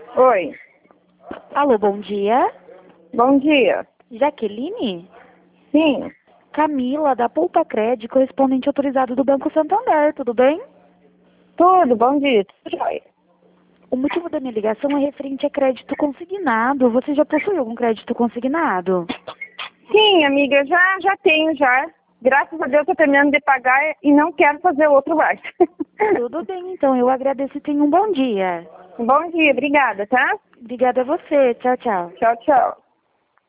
Oi, Alô, bom dia. bom dia. Jaqueline? Sim, Camila, da Poupa Crédito, correspondente autorizado do Banco Santander, tudo bem? tudo, bom dia. Tudo jóia. O motivo da minha ligação é referente a crédito consignado. Você já possui algum crédito consignado? Sim, amiga, já tenho já. Graças a Deus eu tô terminando de pagar e não quero fazer outro mais. Tudo bem, então. Eu agradeço e tenha um bom dia. Bom dia, obrigada, tá? Obrigada a você. Tchau, tchau. Tchau, tchau.